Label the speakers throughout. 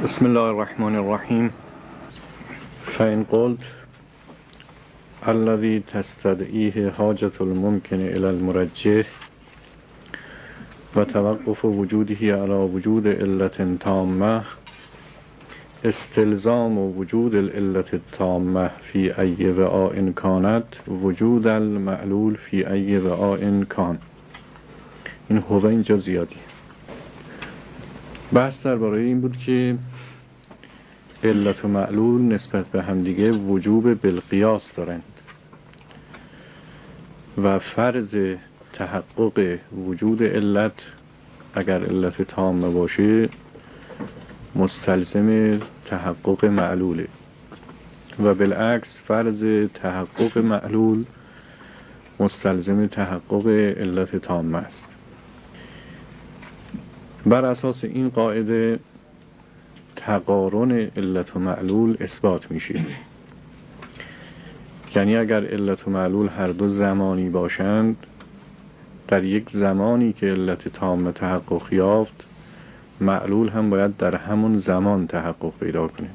Speaker 1: بسم الله الرحمن الرحیم. فإن قلت الذي تستدعيه حاجة الممكن إلى المرجح وتوقف وجوده على وجود علة تامة استلزام وجود العلة التامة في أي وعاء كانت وجود المعلول في أي وعاء كان. این هو اینجا زیادی. بحث درباره این بود که علت و معلول نسبت به همدیگه وجوب بالقیاس دارند و فرض تحقق وجود علت اگر علت تامه باشه مستلزم تحقق معلوله و بالعکس فرض تحقق معلول مستلزم تحقق علت تامه است. بر اساس این قاعده تقارن علت و معلول اثبات میشه. یعنی اگر علت و معلول هر دو زمانی باشند، در یک زمانی که علت تامه تحقق یافت معلول هم باید در همون زمان تحقق پیدا کنه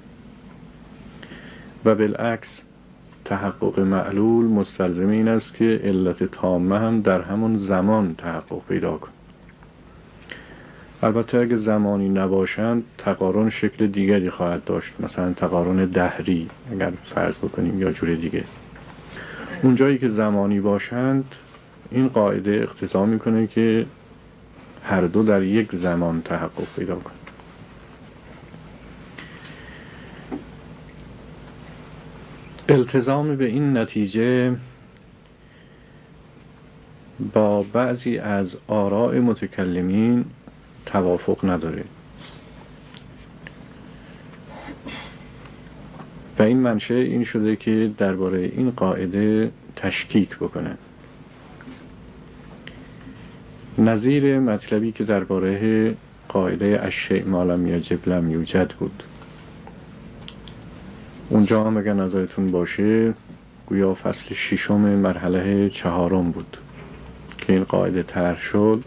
Speaker 1: و بالعکس تحقق معلول مستلزم این است که علت تامه هم در همون زمان تحقق پیدا کنه. البته اگه زمانی نباشند تقارن شکل دیگری خواهد داشت، مثلا تقارن دهری اگر فرض بکنیم یا جور دیگه. اونجایی که زمانی باشند این قاعده اقتضا میکنه که هر دو در یک زمان تحقق پیدا کنند. التزام به این نتیجه با بعضی از آراء متکلمین توافق نداره و این منشأ این شده که درباره این قاعده تشکیک بکنن، نظیر مطلبی که درباره قاعده الشیء ما لم یجب لم یوجد بود. اونجا هم اگر نظرتون باشه گویا فصل 6 مرحله 4 بود که این قاعده طرح شد.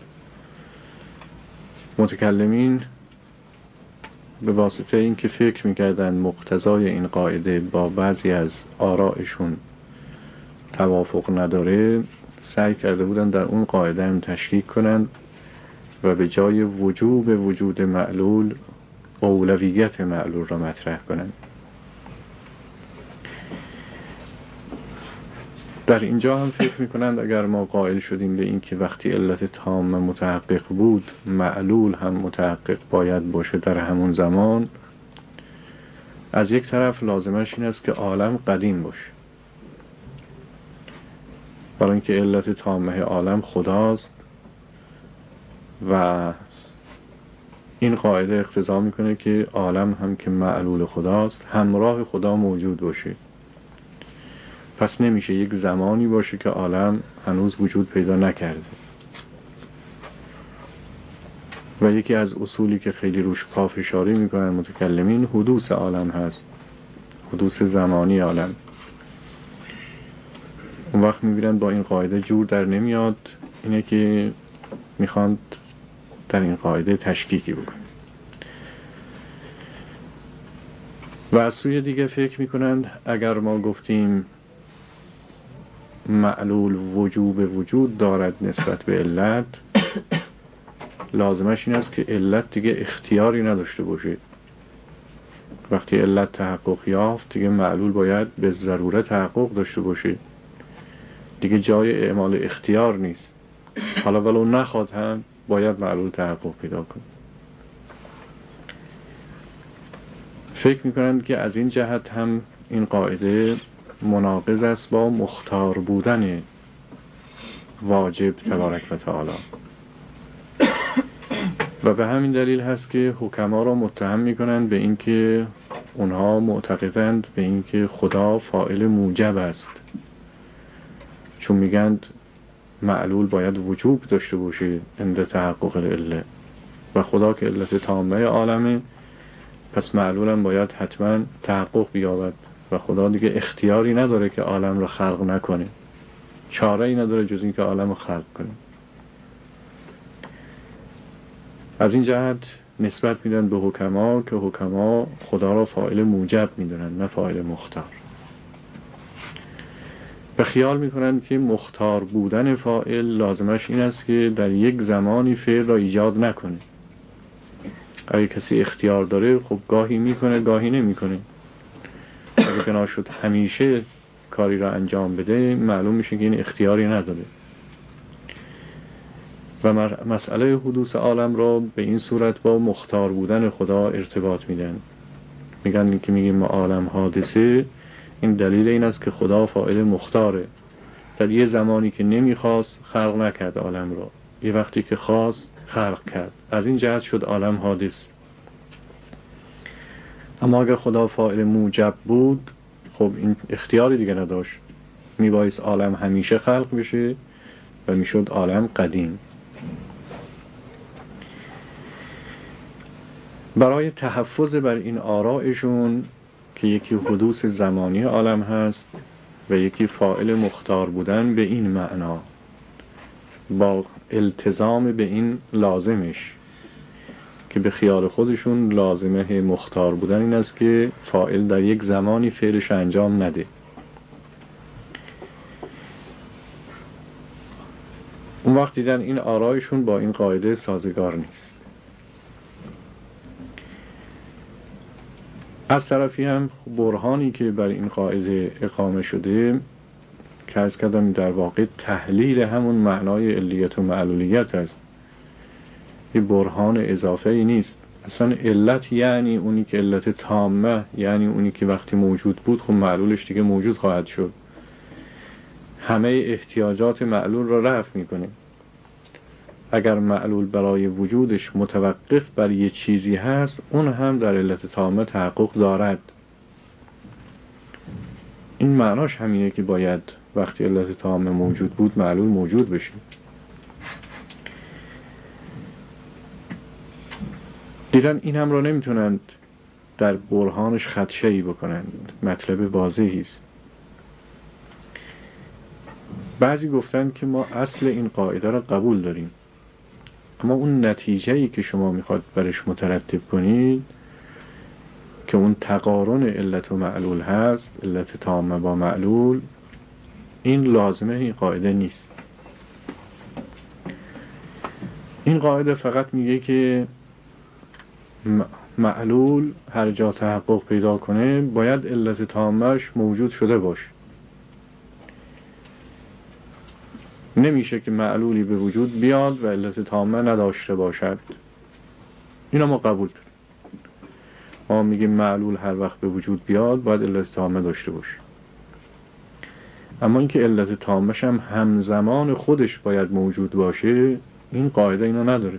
Speaker 1: متکلمین به واسطه این که فکر میکردن مقتضای این قاعده با بعضی از آرائشون توافق نداره، سعی کرده بودن در اون قاعده هم تشکیک کنن و به جای وجود معلول اولویت معلول را مطرح کنن. در اینجا هم فکر میکنند اگر ما قائل شدیم به این که وقتی علت تامه متحقق بود معلول هم متحقق باید باشه در همون زمان، از یک طرف لازمش این است که عالم قدیم باشه، برای اینکه علت تامه عالم خداست و این قاعده اقتضا میکنه که عالم هم که معلول خداست همراه خدا موجود باشه. پس نمیشه یک زمانی باشه که عالم هنوز وجود پیدا نکرده. و یکی از اصولی که خیلی روش پافشاری میکنن متکلمین حدوث عالم هست، حدوث زمانی عالم. اون وقت میبینن با این قاعده جور در نمیاد، اینه که میخوان در این قاعده تشکیکی بکنن. و از سوی دیگه فکر میکنند اگر ما گفتیم معلول وجود دارد نسبت به علت، لازمش این است که علت دیگه اختیاری نداشته باشه. وقتی علت تحقق یافت دیگه معلول باید به ضرورت تحقق داشته باشه، دیگه جای اعمال اختیار نیست. حالا ولو نخواد هم باید معلول تحقق پیدا کنه. فکر میکنند که از این جهت هم این قاعده مناقض است با مختار بودن واجب تبارک و تعالی و به همین دلیل هست که حکما را متهم میکنند به اینکه اونها معتقدند به اینکه خدا فاعل موجب است، چون میگند معلول باید وجوب داشته باشه عند تحقق العله و خدا که علت تامه عالمه پس معلول هم باید حتما تحقق بیابد و خدا دیگه اختیاری نداره که عالم رو خلق نکنه، چاره ای نداره جز این که عالم رو خلق کنه. از این جهت نسبت میدن به حکما که حکما خدا را فاعل موجب میدونن نه فاعل مختار، و خیال میکنن که مختار بودن فاعل لازمش این است که در یک زمانی فعل را ایجاد نکنه. اگه کسی اختیار داره خب گاهی میکنه گاهی نمیکنه. اگه بنا شد همیشه کاری را انجام بده معلوم میشه که این اختیاری نداره. و مسئله حدوث عالم را به این صورت با مختار بودن خدا ارتباط میدن. میگن که میگیم ما عالم حادثه، این دلیل این است که خدا فاعل مختاره. در یه زمانی که نمیخواست خلق نکرد عالم را، یه وقتی که خواست خلق کرد، از این جهت شد عالم حادث. اما اگر خدا فاعل موجب بود خب این اختیاری دیگه نداشت، میبایست عالم همیشه خلق بشه و میشد عالم قدیم. برای تحفظ بر این آرائشون که یکی حدوث زمانی عالم هست و یکی فاعل مختار بودن به این معنا، با التزام به این لازمش که به خیال خودشون لازمه مختار بودن این است که فاعل در یک زمانی فعلش انجام نده. اون وقت دیدن این آرایشون با این قاعده سازگار نیست. از طرفی هم برهانی که بر این قاعده اقامه شده که از کردم در واقع تحلیل همون معنای علیت و معلولیت است، این برهان اضافه ای نیست. اصلا علت یعنی اونی که علت تامه، یعنی اونی که وقتی موجود بود خب معلولش دیگه موجود خواهد شد، همه احتیاجات معلول را رفع میکنه. اگر معلول برای وجودش متوقف بر یه چیزی هست اون هم در علت تامه تحقق دارد. این معناش همینه که باید وقتی علت تامه موجود بود معلول موجود بشه. دیدن این هم را نمیتونند در برهانش خدشه‌ای بکنند، مطلب واضحی است. بعضی گفتند که ما اصل این قاعده را قبول داریم، اما اون نتیجه‌ای که شما میخواد برش مترتب کنید که اون تقارن علت و معلول هست، علت تامه با معلول، این لازمه این قاعده نیست. این قاعده فقط میگه که معلول هر جا تحقق پیدا کنه باید علت تامهش موجود شده باشه. نمیشه که معلولی به وجود بیاد و علت تامه نداشته باشد. اینا ما قبول داریم. ما میگیم معلول هر وقت به وجود بیاد باید علت تامه داشته باشه. اما اینکه علت تامهش هم همزمان خودش باید موجود باشه، این قاعده اینو نداره.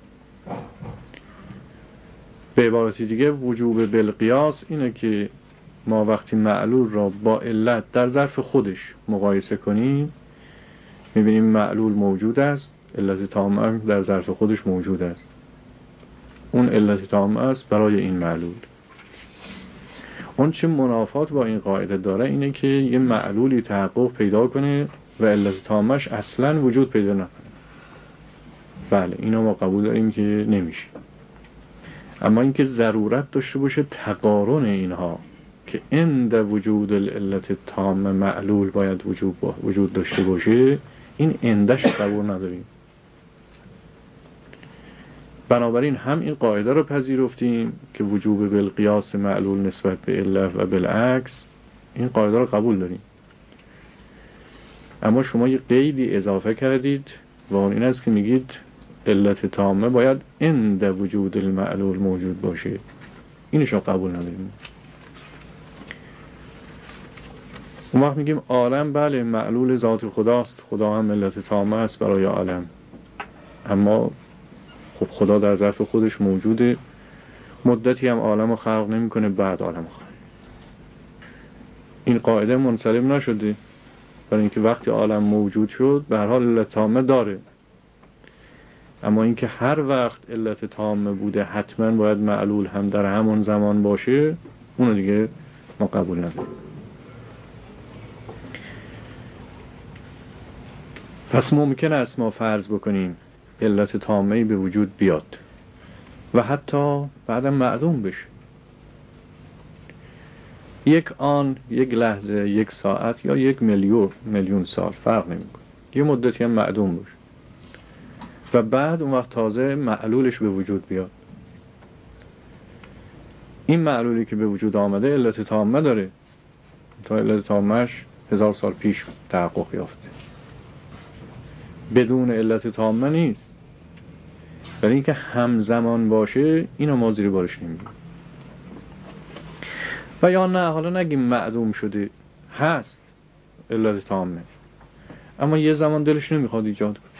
Speaker 1: به عبارتی دیگه وجوب بالقیاس اینه که ما وقتی معلول را با علت در ظرف خودش مقایسه کنیم میبینیم معلول موجود است، علت تامه در ظرف خودش موجود است. اون علت تامه است برای این معلول. اون چه منافات با این قاعده داره اینه که یه معلولی تحقق پیدا کنه و علت تامهش اصلا وجود پیدا نکنه. بله اینو ما قبول داریم که نمیشه. اما اینکه ضرورت داشته باشه تقارن اینها که عند وجود العلت تام معلول باید وجود داشته باشه، این عندش قبول نداریم. بنابراین هم این قاعده رو پذیرفتیم که وجوب بالقیاس معلول نسبت به علت و بالعکس، این قاعده رو قبول داریم. اما شما یه قیدی اضافه کردید و اون این است که میگید علت تامه باید عند وجود المعلول موجود باشه. اینشو قبول نداریم. اون وقت میگیم عالم بله معلول ذات خداست، خدا هم علت تامه است برای عالم، اما خب خدا در ظرف خودش موجوده، مدتی هم عالم رو خلق نمی کنه بعد عالم خلق. این قاعده منسلم نشده، برای اینکه وقتی عالم موجود شد به هر حال علت تامه داره. اما اینکه هر وقت علت تامه بوده حتما باید معلول هم در همون زمان باشه، اونو دیگه ما قبول نداریم. پس ممکن است ما فرض بکنیم علت تامه‌ای به وجود بیاد و حتی بعدم معدوم بشه. یک آن، یک لحظه، یک ساعت یا یک میلیون سال فرق نمیکنه، یه مدتی هم معدوم بشه و بعد اون وقت تازه معلولش به وجود بیاد. این معلولی که به وجود آمده علت تامه داره، تا علت تامهش 1000 سال پیش تحقق یافته. بدون علت تامه نیست. برای اینکه همزمان باشه اینو ما زیر بارش نمیگیم. و یا نه، حالا نگیم معدوم شده، هست علت تامه، اما یه زمان دلش نمیخواد ایجاد کنه.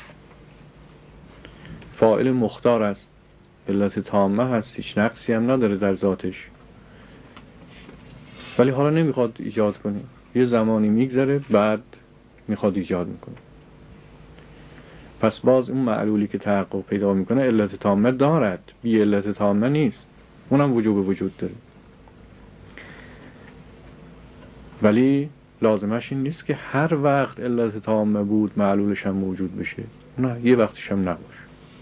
Speaker 1: فاعل مختار است، علت تامه هست، هیچ نقصی هم نداره در ذاتش، ولی حالا نمیخواد ایجاد کنه. یه زمانی میگذره بعد میخواد ایجاد میکنه. پس باز اون معلولی که تحقق پیدا میکنه علت تامه دارد، بی علت تامه نیست، اونم وجود داره. ولی لازمش این نیست که هر وقت علت تامه بود معلولش هم موجود بشه، نه، یه وقتش هم نباشه.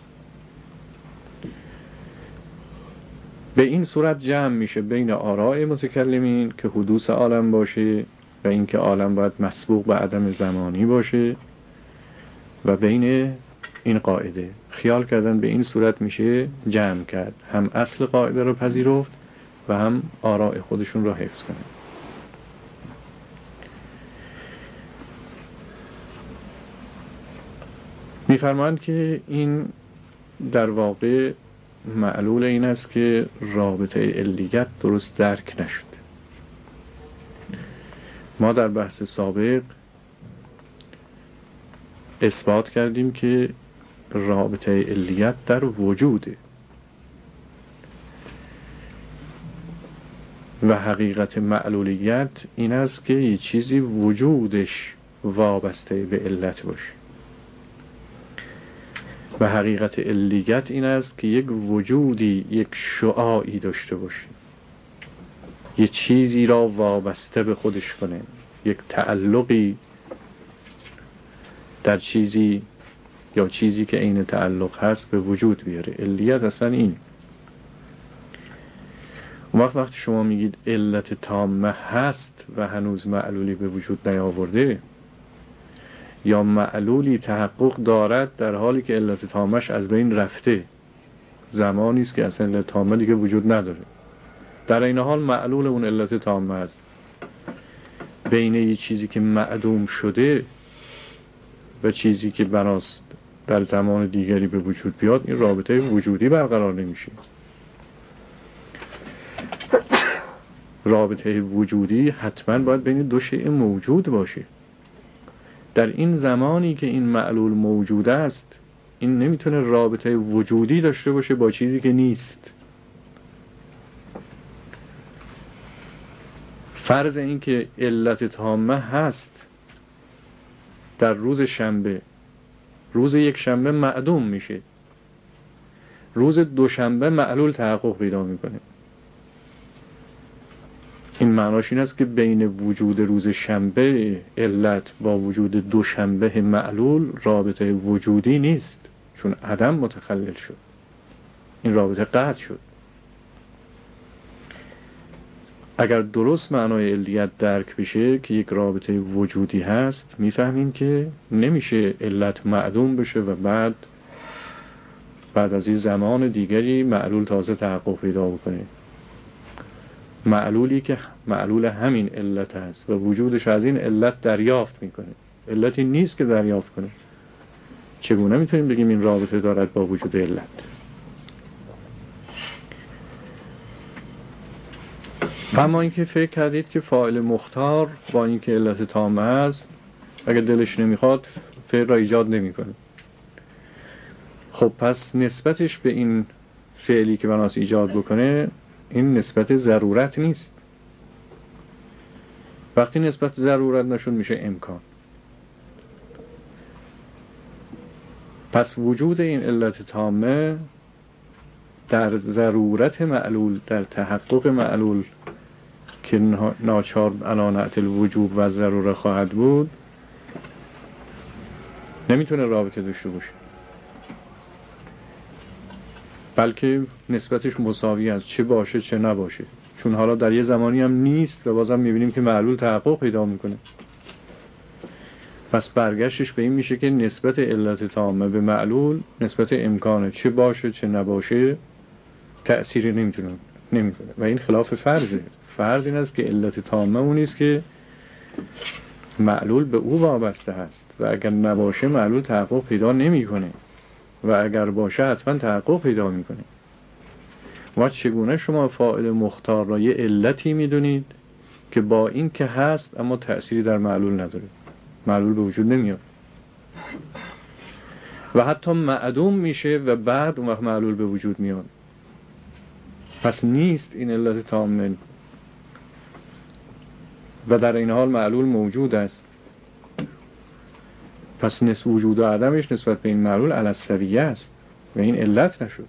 Speaker 1: به این صورت جمع میشه بین آراء متکلمین که حدوث عالم باشه و اینکه عالم باید مسبوق به عدم زمانی باشه، و بین این قاعده خیال کردن به این صورت میشه جمع کرد، هم اصل قاعده رو پذیرفت و هم آراء خودشون رو حفظ کنن. میفرمایند که این در واقع معلول این است که رابطه علیت درست درک نشد. ما در بحث سابق اثبات کردیم که رابطه علیت در وجوده و حقیقت معلولیت این است که یه چیزی وجودش وابسته به علت باشه و حقیقت علیت این است که یک وجودی، یک شعاعی داشته باشه، یه چیزی را وابسته به خودش کنه، یک تعلقی در چیزی یا چیزی که عین تعلق هست به وجود بیاره. علیت اصلا این. اون وقتی شما میگید علت تامه هست و هنوز معلولی به وجود نیاورده، یا معلولی تحقق دارد در حالی که علت تامش از بین رفته، زمانی است که اصلا علت تامه دیگه وجود نداره، در این حال معلول اون علت تامه است. بین یه چیزی که معدوم شده و چیزی که بناست در زمان دیگری به وجود بیاد، این رابطه وجودی برقرار نمیشه. رابطه وجودی حتما باید بین دو شیء موجود باشه. در این زمانی که این معلول موجود است، این نمیتونه رابطه وجودی داشته باشه با چیزی که نیست. فرض این که علت تامه هست در روز شنبه، روز یک شنبه معدوم میشه، روز دوشنبه معلول تحقق پیدا میکنه. این معناش این است که بین وجود روز شنبه علت با وجود دوشنبه معلول رابطه وجودی نیست، چون عدم متخلل شد، این رابطه قطع شد. اگر درست معنای علیت درک بشه که یک رابطه وجودی هست، میفهمیم که نمیشه علت معدوم بشه و بعد از این زمان دیگری معلول تازه تحقق پیدا بکنه. معلولی که معلول همین علت هست و وجودش از این علت دریافت میکنه، علتی نیست که دریافت کنه، چگونه میتونیم بگیم این رابطه دارد با وجود علت؟ اما اینکه فکر کردید که فاعل مختار با اینکه علت تامه است، اگر دلش نمیخواد فعل را ایجاد نمیکنه. خب پس نسبتش به این فعلی که بناس ایجاد بکنه، این نسبت ضرورت نیست. وقتی نسبت ضرورت نشون میشه امکان. پس وجود این علت تامه در ضرورت معلول، در تحقق معلول که ناچار علانعت الوجوب و ضروره خواهد بود، نمیتونه رابطه داشته باشه. بلکه نسبتش مساوی است، چه باشه چه نباشه. چون حالا در یه زمانی هم نیست و بازم میبینیم که معلول تحقق پیدا میکنه. پس برگشتش به این میشه که نسبت علت تامه به معلول نسبت امکانه، چه باشه چه نباشه تأثیری نمیکنه و این خلاف فرضه. فرض این است که علت تامه اونی است که معلول به او وابسته هست و اگر نباشه معلول تحقق پیدا نمیکنه و اگر باشه حتما تحقق پیدا میکنه. و چگونه شما فاعل مختار را یه علتی میدونید که با این که هست اما تأثیری در معلول نداره، معلول به وجود نمیاد و حتی معدوم میشه و بعد اون وقت معلول به وجود میاد. پس نیست این علت تامه و در این حال معلول موجود است. پس نسبت وجود و عدمش نسبت به این معلول علی السویه است و این علت نشد.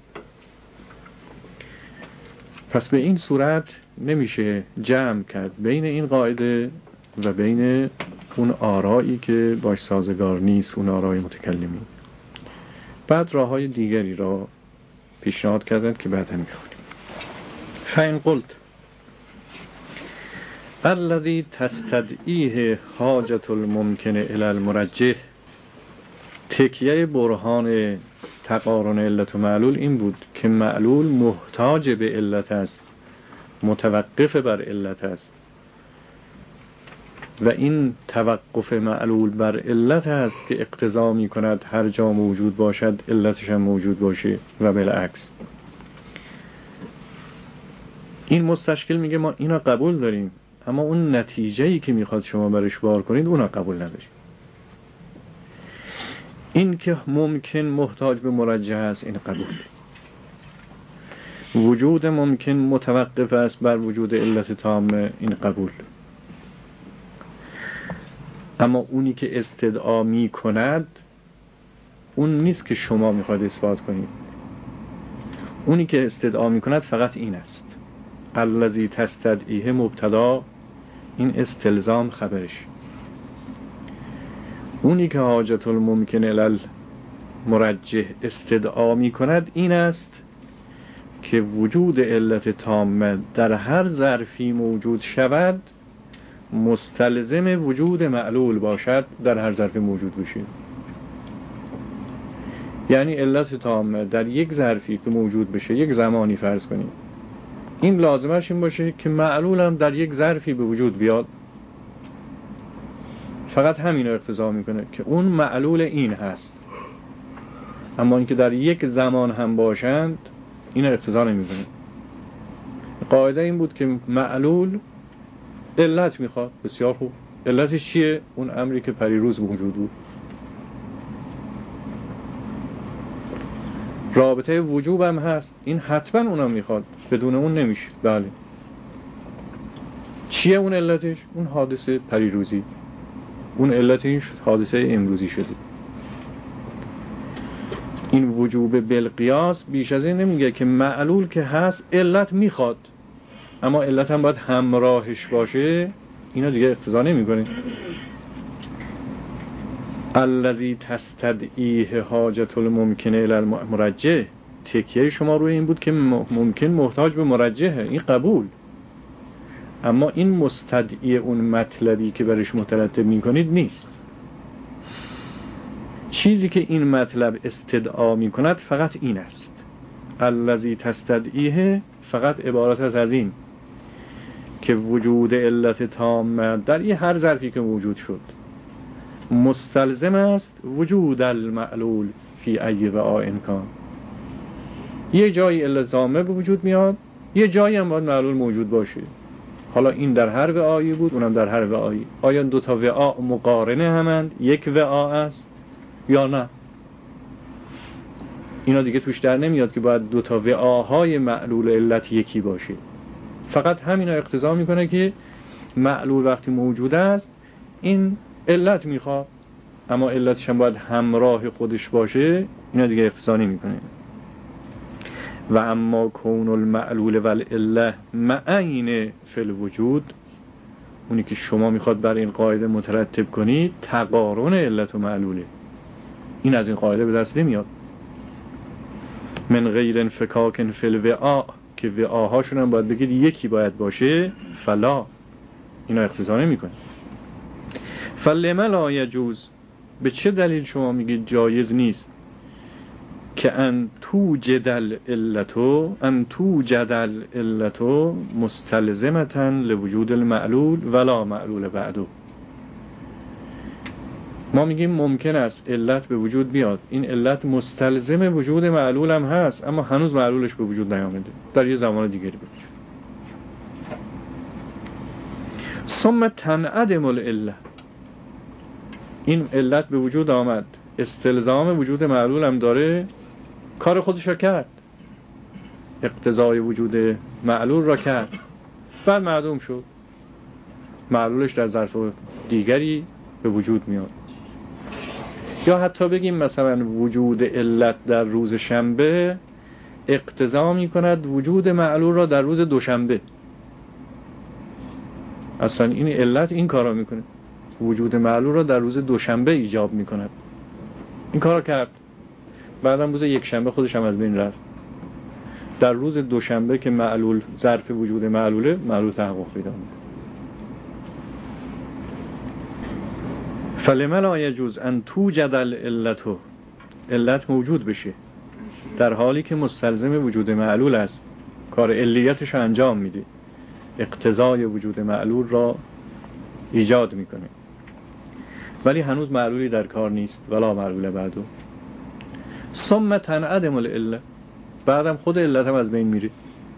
Speaker 1: پس به این صورت نمیشه جمع کرد بین این قاعده و بین اون آرایی که باش سازگار نیست، اون آرای متکلمین. بعد راههای دیگری را پیشنهاد کردند که بعدا میخونیم. فإن قلت الذي تستدعیه حاجة الممکن الی المرجح، تکیه برهان تقارن علت و معلول این بود که معلول محتاج به علت است، متوقف بر علت است و این توقف معلول بر علت است که اقتضا می کند هر جا موجود باشد علتش هم موجود باشه و بالعکس. این مستشکل میگه ما اینا قبول داریم اما اون نتیجه‌ای که میخواد شما برش بار کنید اونا قبول نداریم. این که ممکن محتاج به مرجح است این قبول. وجود ممکن متوقف است بر وجود علت تامه این قبول. اما اونی که استدعا می کند اون نیست که شما میخواید اثبات کنید. اونی که استدعا می کند فقط این است. الذی تستدعیه مبتدا، این استلزام خبرش. اونی که حاجت الممکن الی المرجح استدعا می کند این است که وجود علت تامه در هر ظرفی موجود شود مستلزم وجود معلول باشد در هر ظرفی موجود بشه. یعنی علت تامه در یک ظرفی که موجود بشه، یک زمانی فرض کنیم، این لازمش این باشه که معلول هم در یک ظرفی به وجود بیاد. فقط همین رو اقتضا میکنه که اون معلول این هست. اما اینکه در یک زمان هم باشند این رو اقتضا نمیکنه. قاعده این بود که معلول علت میخواد. بسیار خوب. علتش چیه؟ اون امری که پریروز موجود بود. رابطه وجوب هم هست، این حتما اونم میخواد، بدون اون نمیشه. بله. چیه اون علتش؟ اون حادثه پریروزی، اون علتش حادثه امروزی شده. این وجوب بالقیاس بیش از این نمیگه که معلول که هست علت میخواد اما علت هم باید همراهش باشه، اینا دیگه اقتضا نمیکنه. الذی تستدعیه حاجت الممکن الی المرجح، تکیه شما روی این بود که ممکن محتاج به مرجحه، این قبول. اما این مستدعی اون مطلبی که برش مترتب میکنید نیست. چیزی که این مطلب استدعا میکند فقط این است. الذی تستدعیه فقط عبارت از این که وجود علت تامه در یه هر ظرفی که موجود شد مستلزم است وجود المعلول فی ای وعاء کان. یه جایی علت تامه به وجود میاد، یه جایی هم باید معلول موجود باشه. حالا این در هر وعایی بود، اونم در هر وعایی. آیا دو تا وعا مقارنه همند، یک وعا است یا نه؟ اینا دیگه توش در نمیاد که باید دو تا وعاهای معلول علت یکی باشه. فقط همینا اقتضا میکنه که معلول وقتی موجود است این علت میخواد اما علتش هم باید همراه خودش باشه، اینا دیگه اقتضا نمیکنه. و اما کون المعلول والعله معین فی الوجود، اونی که شما میخواد بر این قاعده مترتب کنید تقارن علت و معلوله، این از این قاعده به دست نمیاد. من غیر انفکاک فی الوعاء، که وعاهاشون هم باید بگید یکی باید باشه، فلا، اینا اقتضا نمیکنه. فلم لا یجوز، به چه دلیل شما میگید جایز نیست که ان توجد العلة مستلزمة لوجود المعلول ولا معلول بعده. ما میگیم ممکن است علت به وجود بیاد، این علت مستلزم وجود معلول هم هست، اما هنوز معلولش به وجود نیامده، در یه زمان دیگری بود. ثم تنعدم العله، این علت به وجود آمد، استلزام وجود معلول هم داره، کار خودش را کرد، اقتضای وجود معلول را کرد، بعد معدوم شد، معلولش در ظرف دیگری به وجود میاد. یا حتی بگیم مثلا وجود علت در روز شنبه اقتضا می کند وجود معلول را در روز دوشنبه. اصلا این علت این کارا میکنه، وجود معلول را در روز دوشنبه ایجاب میکند، این کارا کرد، بعدم روز یک شنبه خودش هم از بین رفت. در روز دوشنبه که معلول ظرف وجود معلوله، معلول تحقق پیدا میکنه. فلم لا یجوز ان توجد العلة، علت موجود بشه در حالی که مستلزم وجود معلول است، کار علیتش رو انجام میده، اقتضای وجود معلول را ایجاد میکنه، ولی هنوز معلولی در کار نیست، ولا معلول بعدو. ثم تنعدم العله، بعدم خود علت هم از بین میره،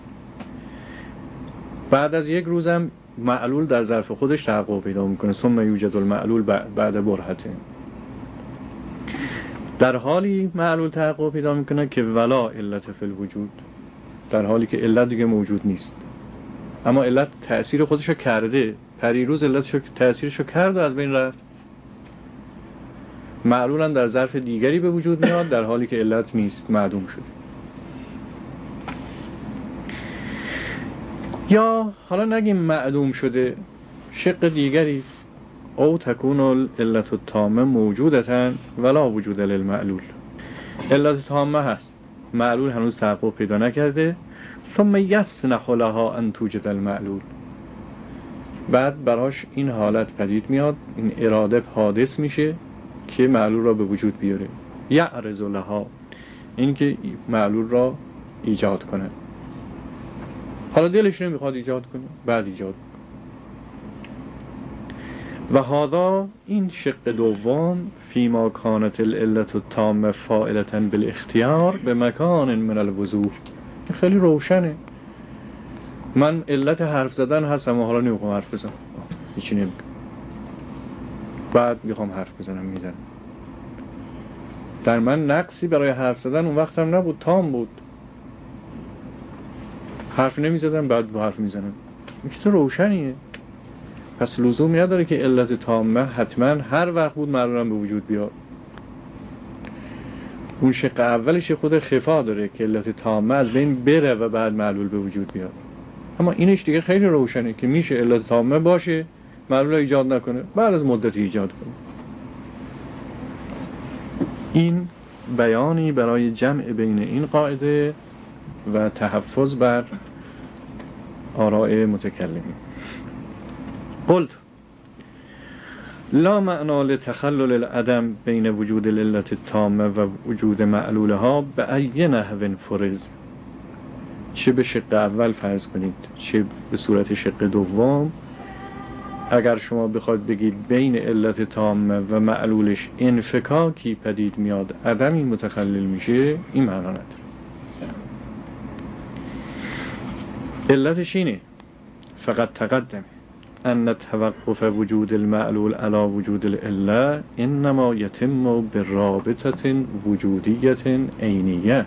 Speaker 1: بعد از یک روزم معلول در ظرف خودش تحقق پیدا میکنه. ثم یوجد المعلول بعد برهته، در حالی معلول تحقق پیدا میکنه که ولا علت فی الوجود، در حالی که علت دیگه موجود نیست، اما علت تأثیر خودشو کرده، پریروز علتشو تأثیرشو کرد و از بین رفت، معلول هم در ظرف دیگری به وجود میاد در حالی که علت نیست، معدوم شده. یا حالا نگیم معدوم شده، شق دیگری، او تکون العلة التامه موجودتن ولا وجود للمعلول، علت تامه هست، معلول هنوز تحقق پیدا نکرده، ثم یسنح لها ان توجد المعلول، بعد براش این حالت پدید میاد، این اراده حادث میشه که معلول را به وجود بیاره، یعرض لها، این که معلول را ایجاد کنه. حالا دلش نمیخواد ایجاد کنه، بعد ایجاد کنه. و هذا، این شق دوم، فیما کانت العلة التامه فاعلة بالاختیار به مکان من الوضوح، خیلی روشنه. من علت حرف زدن هستم و حالا نمیخوام حرف بزنم، هیچی نمیگم، بعد میخوام حرف بزنم، میزنم. در من نقصی برای حرف زدن اون وقت هم نبود، تام بود، حرف نمیزدم، بعد با حرف میزنم، این چیز روشنیه. پس لزومی نداره که علت تامه حتما هر وقت بود معلولم به وجود بیاد. اون شق اولش خود خفا داره که علت تامه از بین بره و بعد معلول به وجود بیاد، اما اینش دیگه خیلی روشنه که میشه علت تامه باشه، معلول ایجاد نکنه، بعد از مدتی ایجاد کنه. این بیانی برای جمع بین این قاعده و تحفظ بر آراء متکلمین. قلت لا معنا لتخلل العدم بین وجود العلة التامه و وجود معلولها به ای نحو فرض، چه به شق اول فرض کنید چه به صورت شق دوم، اگر شما بخواید بگید بین علت تامه و معلولش انفکاکی پدید میاد، عدمی متخلل میشه، این معنا نداره. علتش اینه، فقط تقدم ان توقف وجود المعلول على وجود العله انما یتم برابطه وجودیه عینیه.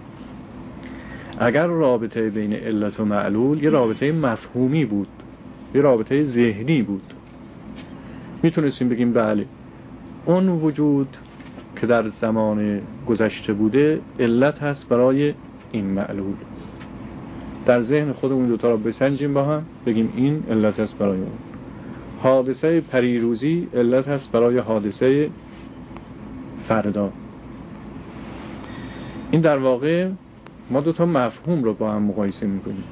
Speaker 1: اگر رابطه بین علت و معلول یه رابطه مفهومی بود، یه رابطه ذهنی بود، میتونستیم بگیم بله اون وجود که در زمان گذشته بوده علت هست برای این معلول، در ذهن خودمون دوتا را بسنجیم با هم، بگیم این علت هست برای اون. حادثه پریروزی علت هست برای حادثه فردا. این در واقع ما دو تا مفهوم رو با هم مقایسه میکنیم.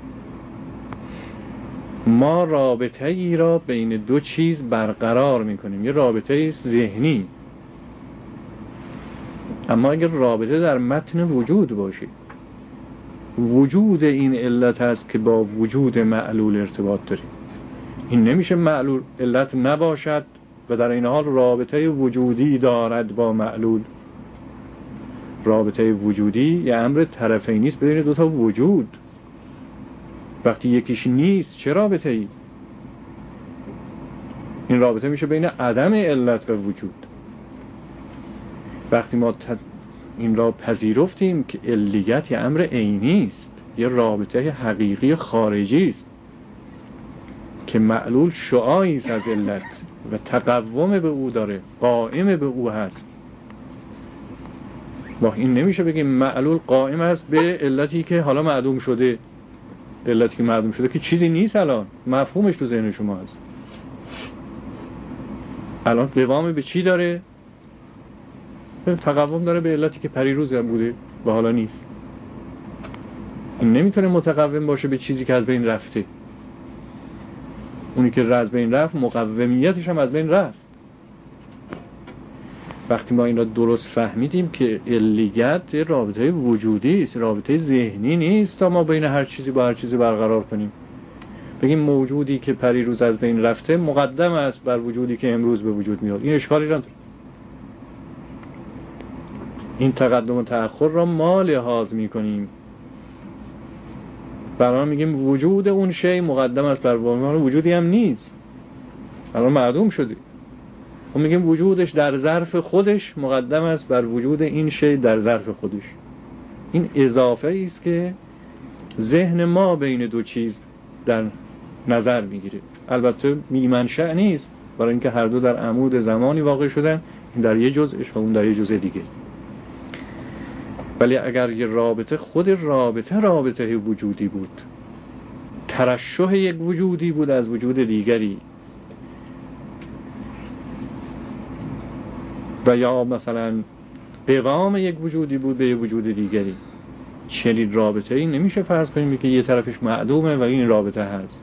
Speaker 1: ما رابطه ای را بین دو چیز برقرار میکنیم، یه رابطه ای ذهنی. اما اگر رابطه در متن وجود باشه، وجود این علت هست که با وجود معلول ارتباط داره. این نمیشه معلول علت نباشد و در این حال رابطه وجودی دارد با معلول. رابطه وجودی یه امر طرفینی نیست بین دو تا وجود. وقتی یکیش نیست چه رابطه ای؟ این رابطه میشه بین عدم علت و وجود. وقتی ما این را پذیرفتیم که علیت یه امر عینی است، یه رابطه حقیقی خارجی است که معلول شعاعی است از علت و تقوم به او داره، قائم به او هست. با این نمیشه بگیم معلول قائم است به علتی که حالا معدوم شده. علتی که معدوم شده که چیزی نیست، الان مفهومش تو ذهن شما هست. الان قوام به چی داره؟ تقوم داره به علتی که پریروز بوده و حالا نیست. این نمیتونه متقوم باشه به چیزی که از بین رفته. اونی که از بین رفت مقومیتش هم از بین رفت. وقتی ما این را درست فهمیدیم که علیت رابطه وجودی است، رابطه ذهنی نیست تا ما بین هر چیزی با هر چیزی برقرار کنیم. بگیم موجودی که پریروز از بین رفته مقدم است بر وجودی که امروز به وجود میاد. این اشکالی نداره. این تقدم و تأخر را ما لحاظ میکنیم. برای میگیم وجود اون شی مقدم است بر وجودی هم نیست، الان معدوم شده. و میگیم وجودش در ظرف خودش مقدم است بر وجود این شی در ظرف خودش. این اضافه است که ذهن ما بین دو چیز در نظر میگیره. البته منشأ نیست، برای اینکه هر دو در عمود زمانی واقع شدن، این در یه جزءش و اون در یه جزء دیگه. ولی اگر یه رابطه خود رابطه وجودی بود، ترشح یک وجودی بود از وجود دیگری، و یا مثلا قوام یک وجودی بود به یک وجود دیگری، چنین رابطه ای نمیشه فرض کنیم که یه طرفش معدومه و این رابطه هست.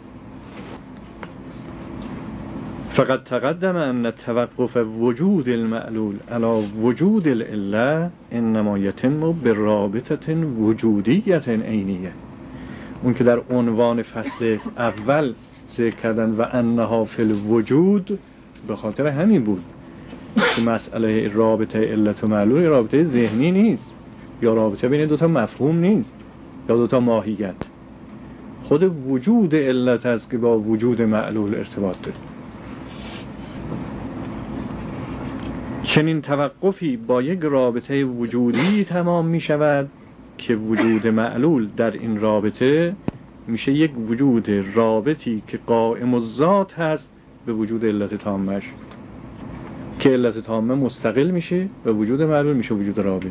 Speaker 1: فقط تقدم ان توقف وجود المعلول علی وجود العله انما یتم برابطه وجودیت عینیه. اون که در عنوان فصل اول ذکر کردن و انها فی الوجود، به خاطر همین بود که مسئله رابطه علت و معلول رابطه ذهنی نیست، یا رابطه بین دوتا مفهوم نیست، یا دوتا ماهیت. خود وجود علت است که با وجود معلول ارتباط داره. چنین توقفی با یک رابطه وجودی تمام می شود که وجود معلول در این رابطه میشه یک وجود رابطی که قائم الذات هست به وجود علت تامش، که علت تامه مستقل میشه و وجود معلول میشه وجود رابط.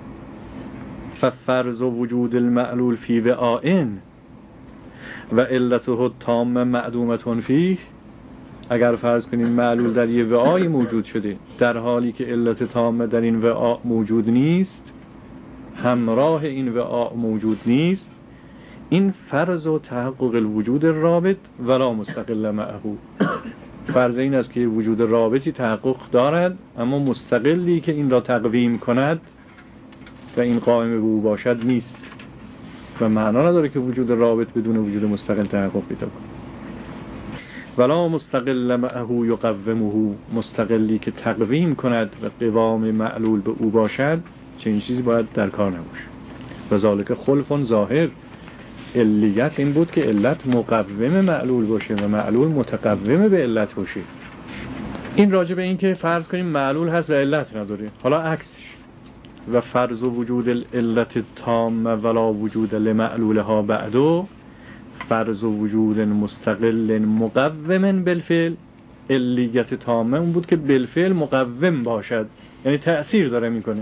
Speaker 1: ففرض وجود المعلول فی وعاء و علته التامه معدومه فیه. اگر فرض کنیم معلول در یه وعای موجود شده در حالی که علت تامه در این وعاء موجود نیست، همراه این وعاء موجود نیست، این فرض و تحقق الوجود الرابط ولا مستقل معه. فرض این است که وجود رابطی تحقق دارد اما مستقلی که این را تقویم کند و این قائم به او باشد نیست، و معنا نداره که وجود رابط بدون وجود مستقل تحقق پیدا کند. ولا مستقل معه یقومه، مستقلی که تقویم کند و قوام معلول به او باشد، چنین چیزی باید در کار نباشه. و ذالک خلف ظاهر. علیت این بود که علت مقوم معلول باشه و معلول متقوم به علت باشه. این راجع به این که فرض کنیم معلول هست و علت نداره. حالا عکسش، و فرض وجود العلت تام ولا وجود لمعلولها بعدو، فرض وجود مستقل مقوم بالفعل. علیت تامه اون بود که بالفعل مقوم باشد، یعنی تأثیر داره میکنه.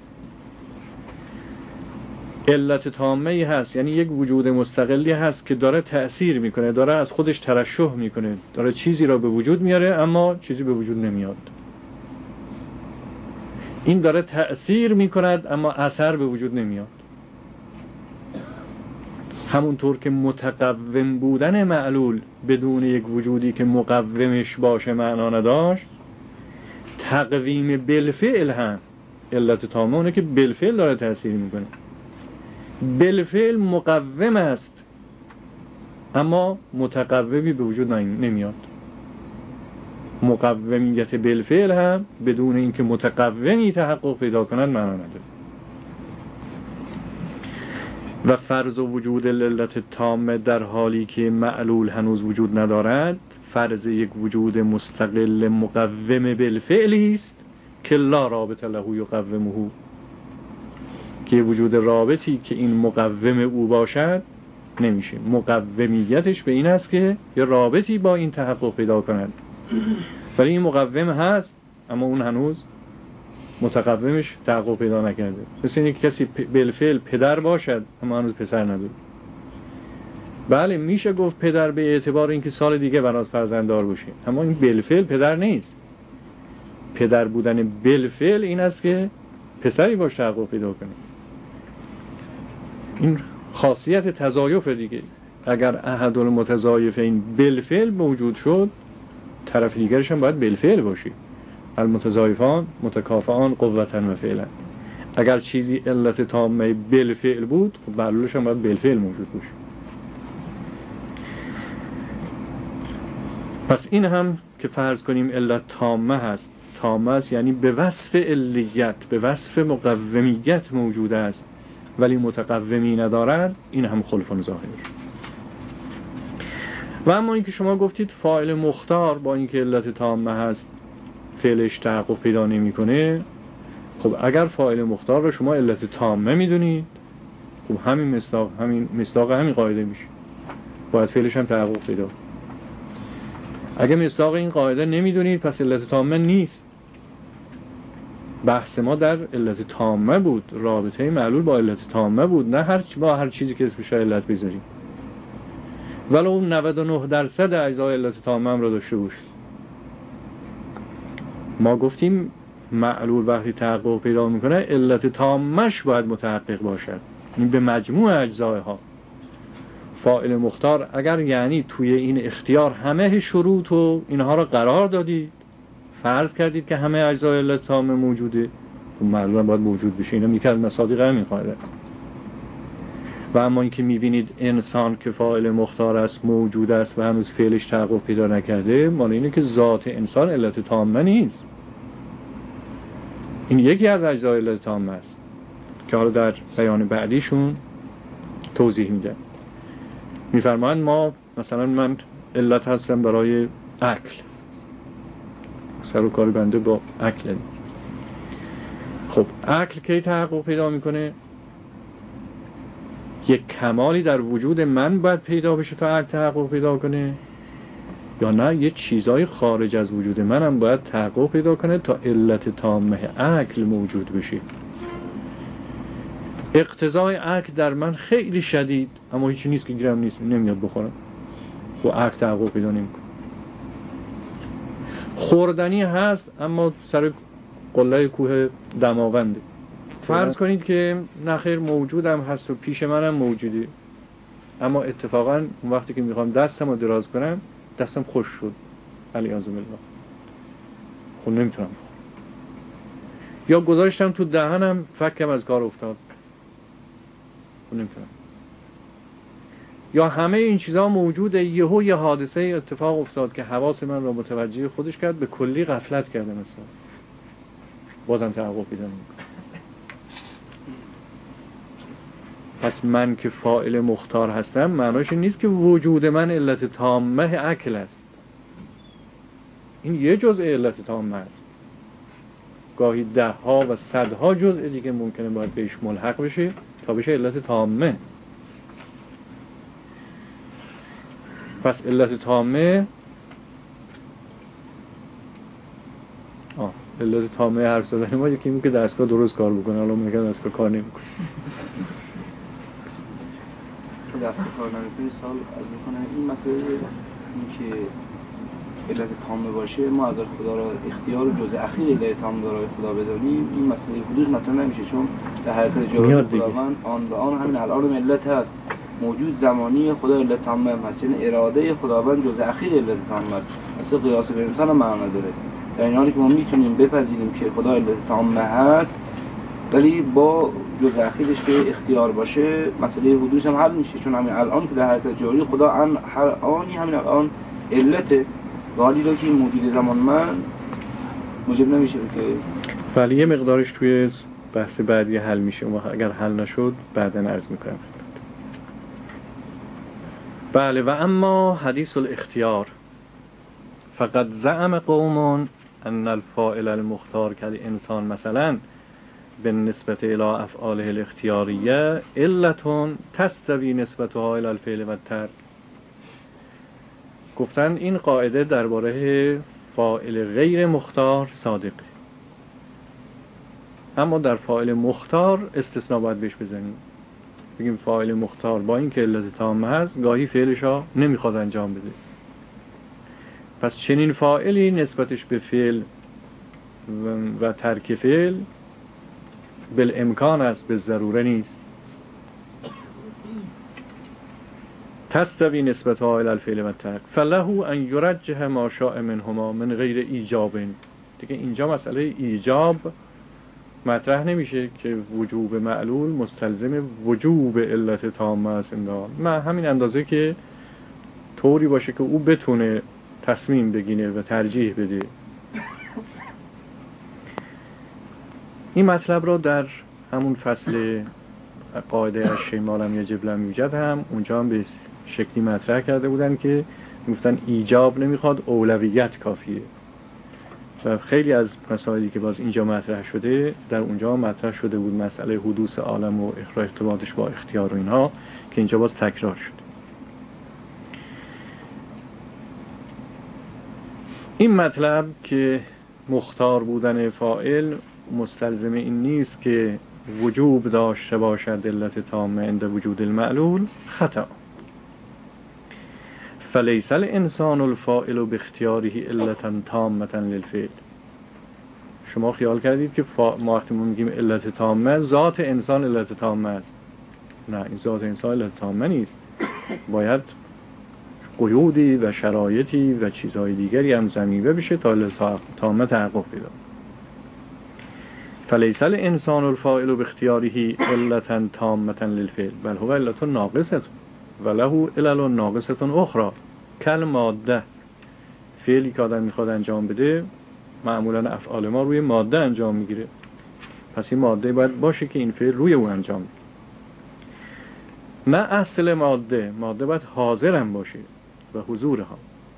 Speaker 1: علت تامه ای هست یعنی یک وجود مستقلی هست که داره تأثیر میکنه، داره از خودش ترشح میکنه، داره چیزی را به وجود میاره اما چیزی به وجود نمیاد. این داره تأثیر میکند اما اثر به وجود نمیاد. همونطور که متقوم بودن معلول بدون یک وجودی که مقومش باشه معنا نداشت، تقویم بالفعل هم علت تامه اونه که بالفعل داره تأثیر میکنه. بالفعل مقوم است اما متقومی به وجود نمیاد. مقومیت بالفعل هم بدون اینکه متقومی تحقق پیدا کند معنا نداره. و فرض وجود العلت تامه در حالی که معلول هنوز وجود ندارد، فرض یک وجود مستقل مقوم بالفعلی است که لا رابط له یقومه، که وجود رابطی که این مقوم او باشد نمیشه. مقومیتش به این است که یه رابطی با این تحقق پیدا کند، ولی این مقوم هست اما اون هنوز متقومش تحقق پیدا نکرده. مثل اینکه کسی بالفعل پدر باشد اما هنوز پسر نداره. بله میشه گفت پدر به اعتبار اینکه سال دیگه بناس فرزنددار باشه، اما این بالفعل پدر نیست. پدر بودن بالفعل این است که پسری باشه تحقق پیدا کنه. این خاصیت تضایف دیگه. اگر احد المتضایفین بالفعل موجود شد، طرف دیگرش هم باید بالفعل باشه. المتضایفان متکافئان قوتاً و فعلا. اگر چیزی علت تامه بالفعل بود، خب معلولش هم باید بالفعل موجود باشه. پس این هم که فرض کنیم علت تامه هست، تامه است یعنی به وصف علیت، به وصف مقومیت موجود است ولی متقومی ندارد، این هم خلف ظاهر. و اما اینکه شما گفتید فاعل مختار با اینکه علت تامه هست فعلش تحقق پیدا نمی‌کنه، خب اگر فاعل مختار رو شما علت تامه میدونید، خب همین مصداق همین قاعده میشه، باید فعلش هم تحقق پیدا. اگه مصداق این قاعده نمیدونید پس علت تامه نیست. بحث ما در علت تامه بود، رابطه معلول با علت تامه بود، نه با هر چیزی که اسمش علت بذاریم، ولو 99% اجزای علت تامه هم رو داشته باشه. ما گفتیم معلول وقتی تحقق پیدا میکنه علت تامش باید متحقق باشد، این به مجموع اجزایها. فاعل مختار اگر یعنی توی این اختیار همه شروط و اینها رو قرار دادید، فرض کردید که همه اجزای علت تامه موجوده، اون معلول باید موجود بشه. اینا میگه از مصادیق همین قاعده است. و اما اینکه میبینید انسان که فاعل مختار است موجود است و هنوز فعلش تحقق پیدا نکرده، معنی اینه که ذات انسان علت تامه نیست. این یکی از اجزای علت تامه است که حالا در بیان بعدیشون توضیح میده. میفرمایند ما مثلا من علت هستم برای عقل، سر و کار بنده با عقل. خب عقل کی تحقق پیدا میکنه؟ یک کمالی در وجود من باید پیدا بشه تا عقل تحقق پیدا کنه، یا نه یه چیزای خارج از وجود من هم باید تحقق پیدا کنه تا علت تامه عقل موجود بشه؟ اقتضای عقل در من خیلی شدید اما هیچی نیست که گیرم نیست، نمیاد بخورم، و عقل تحقق پیدا نمیکنه. خوردنی هست اما سر قله کوه دماونده. فرض کنید که نخیر موجودم هست و پیش منم موجوده، اما اتفاقا اون وقتی که میخوام دستم رو دراز کنم دستم خوش شد، علیاذ بالله، خب نمیتونم. یا گذاشتم تو دهنم فکم از کار افتاد، خب نمیتونم. یا همه این چیزها موجوده، یهو یه حادثه اتفاق افتاد که حواس من رو متوجه خودش کرد، به کلی غفلت کرده مثلا، بازم تحقق پیدا نمیکنه. پس من که فاعل مختار هستم معناش این نیست که وجود من علت تامه عقل است. این یه جزء علت تامه است. گاهی 10 ها و 100 ها جزء دیگه ممکنه باید بهش ملحق بشه تا بشه علت تامه. پس علت تامه علت تامه حرف زدن ما یکی این که دستگاه درست کار بکنه، حالا میگه دستگاه کار نمیکنه.
Speaker 2: دستگاه کار نمیکنه سال از میکنه این مسئله این که علت تامه باشه ما از خدا را اختیار جزء اخیر علت تامه برای خدا بدانیم، این مسئله حدود مطرح نمیشه، چون در حقیقت جلال خداوند آن به آن همین الان علت هست. موجود زمانی خدا علت تامه هست، یعنی اراده خداوند جز اخیر علت تامه است. اصلا قیاس به انسان هم معنا نداره. در این حالی که ما میتونیم بپذیریم که خدا علت تامه هست، ولی با جز اخیرش که اختیار باشه مسئله حدوث هم حل میشه، چون همین الان که در حالت جاری خدا هر آنی همین الان علته، حالی رو که موجود زمان من موجب نمیشه که
Speaker 1: ولی یه مقدارش توی بحث بعدی حل میشه. اگر حل نشد بعداً عرض میکنم. بله. و اما حدیث الاختیار فقط زعم قوم ان الفاعل المختار كالانسان مثلا بالنسبة الى افعاله الاختیاریه علت تستوی نسبتها الى الفعل و الترک. گفتن این قاعده درباره فاعل غیر مختار صادقه، اما در فاعل مختار استثناء باید بهش بزنیم. بگیم فاعل مختار با این که علت تامه هست گاهی فعلشا نمیخواد انجام بده، پس چنین فاعلی نسبتش به فعل و ترک فعل بالامکان است، به ضروره نیست. تستوی نسبتها الی الفعل و الترک فله ان یرجح ما شاء منهما من غیر ایجاب. دیگه اینجا مسئله ایجاب مطرح نمیشه که وجوب معلول مستلزم وجوب علت تامه است. من همین اندازه که طوری باشه که او بتونه تصمیم بگیره و ترجیح بده. این مطلب را در همون فصل قاعده الشیء ما لم یجب لم یوجد هم اونجا هم به شکلی مطرح کرده بودن که گفتن ایجاب نمیخواد، اولویت کافیه. و خیلی از مسائلی که باز اینجا مطرح شده در اونجا مطرح شده بود، مسئله حدوث عالم و ارتباطش با اختیار و اینها، که اینجا باز تکرار شد. این مطلب که مختار بودن فاعل مستلزم این نیست که وجوب داشته باشد علت تامه عند وجود المعلول، خطا. فلیس الانسان الفاعل باختیاره علتا تامه للفعل. شما خیال کردید که ما وقتی میگیم علت تامه ذات انسان علت تامه است. نه، این ذات انسان علت تامه نیست، باید قیودی و شرایطی و چیزهای دیگری هم ضمیمه بشه تا علت تامه تحقق پیدا. فلیس الانسان الفاعل باختیاره علتا تامه للفعل بل هو علت ناقصه و له علل ناقصه اخرى کل ماده. فعلی که آدم میخواد انجام بده، معمولا افعال ما روی ماده انجام میگیره، پس این ماده باید باشه که این فعل روی اون انجام میگیره. نه اصل ماده باید حاضر هم باشه و حضورها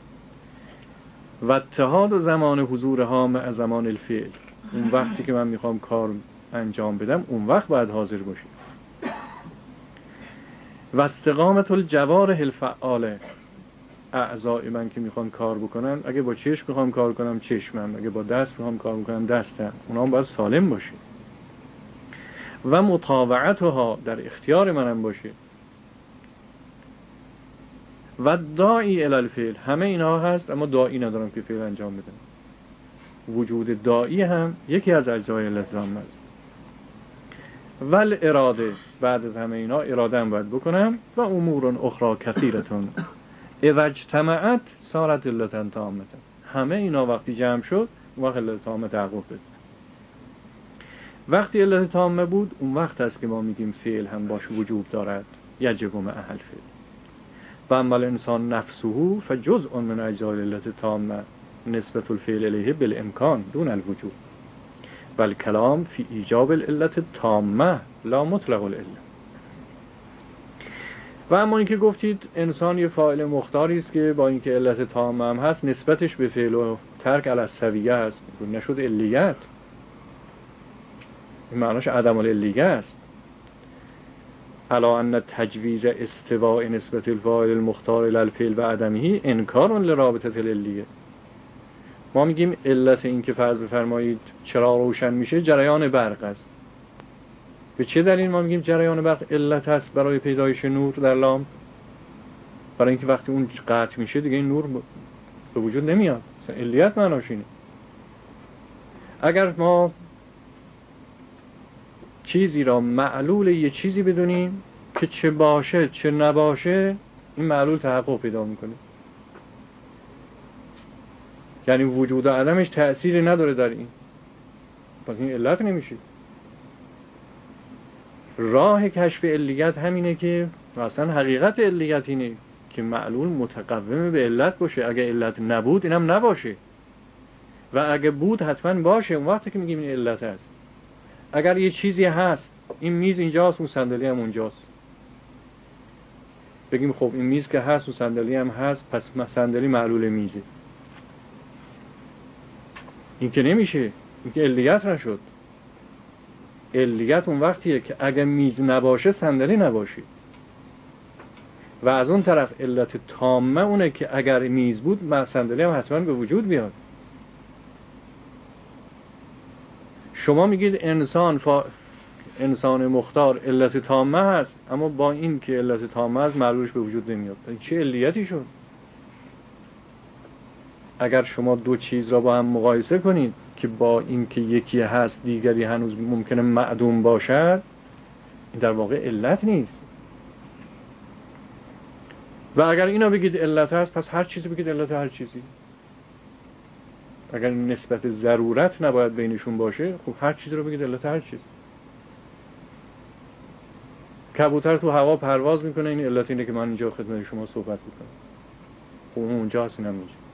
Speaker 1: و اتحاد و زمان حضورها مع زمان الفعل. اون وقتی که من میخوام کار انجام بدم اون وقت باید حاضر باشه. و استقامت الجوارح الفعاله، اعضای من که میخوان کار بکنن، اگه با چشم میخوام کار کنم چشمم، اگه با دست میخوام کار بکنم دستم، اونا هم باید سالم باشه. و مطاوعتها در اختیار منم باشه. و داعی الی الفعل، همه اینا هست اما داعی ندارم که فعل انجام بدم. وجود داعی هم یکی از اجزای التزام است. ول اراده، بعد از همه اینا اراده هم باید بکنم. و امور اخرى کثیرتون اذا اجتمعت صارت علتا تامه. همه اینا وقتی جمع شد اون وقت علت تامه تحقق پیدا. وقتی علت تامه بود اون وقت است که ما میگیم فعل هم باش وجوب دارد، یجب مع الفعل. و اما الانسان نفسه فجزء من اجزاء العلت تامه نسبت الفعل الیه بالامکان دون الوجوب بل کلام فی ایجاب العلت تامه لا مطلق العلت. و اما اینکه گفتید انسان یه فاعل مختاری است که با اینکه علت تامه هم هست نسبتش به فعل و ترک علی السویه است، نشد علیت، این معناش عدم العلیه است. علا ان تجویز استواء نسبت الفاعل المختار الی الفعل و عدمه انکار لرابطه العلیه. ما میگیم علت این که فرض بفرمایید چراغ روشن میشه جریان برق است. به چه دلیل ما میگیم جریان برق علت هست برای پیدایش نور در لامپ؟ برای اینکه وقتی اون قطع میشه دیگه این نور به وجود نمیاد. علیت معناش اینه. اگر ما چیزی را معلول یه چیزی بدونیم که چه باشه چه نباشه این معلول تحقق پیدا میکنه. یعنی وجود و عدمش تأثیری نداره در این، پس این علت نمیشه. راه کشف علیت همینه که مثلا حقیقت علیت اینه که معلول متقوم به علت باشه. اگه علت نبود اینم نباشه، و اگه بود حتما باشه. اون وقتی که میگیم این علت هست. اگر یه چیزی هست، این میز اینجاست اون صندلی هم اونجاست، بگیم خب این میز که هست اون صندلی هم هست، پس صندلی معلول میزه. این که نمیشه، این که علیت نشد. علیت اون وقتیه که اگه میز نباشه صندلی نباشه. و از اون طرف علت تامه اونه که اگر میز بود صندلی هم حتما به وجود بیاد. شما میگید انسان مختار علت تامه هست، اما با این که علت تامه هست معلولش به وجود نمیاد. چه علیتی شد؟ اگر شما دو چیز را با هم مقایسه کنید که با این که یکی هست دیگری هنوز ممکنه معدوم باشد، این در واقع علت نیست. و اگر اینا بگید علت هست، پس هر چیزی بگید علت هر چیزی. اگر نسبت ضرورت نباید بینشون باشه، خب هر چیزی رو بگید علت هر چیز. کبوتر تو هوا پرواز میکنه، این علت اینه که من اینجا خدمت شما صحبت میکنم. خب اونجا هست، اینم اینجا.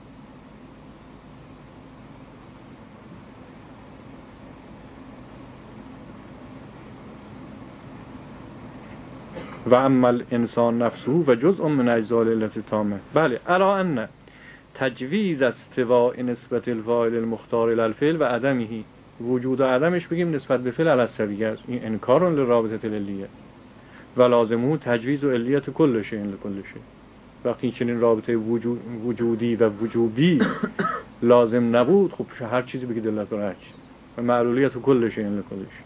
Speaker 1: و اما الانسان نفسه و جزء من اجزاء العلت تامه. بله، الا ان تجویز استواء نسبت الفاعل المختار الی الفعل و عدمه، وجود و عدمش بگیم نسبت به فعل علی السویه است. این انکار لرابطه العلیه و لازمه تجویز و علیت کل شیء لکل شیء. وقتی چنین رابطه وجودی و وجوبی لازم نبود، خب هر چیزی بگید علت بر هر چیز. و معلولیت کل شیء لکل شیء.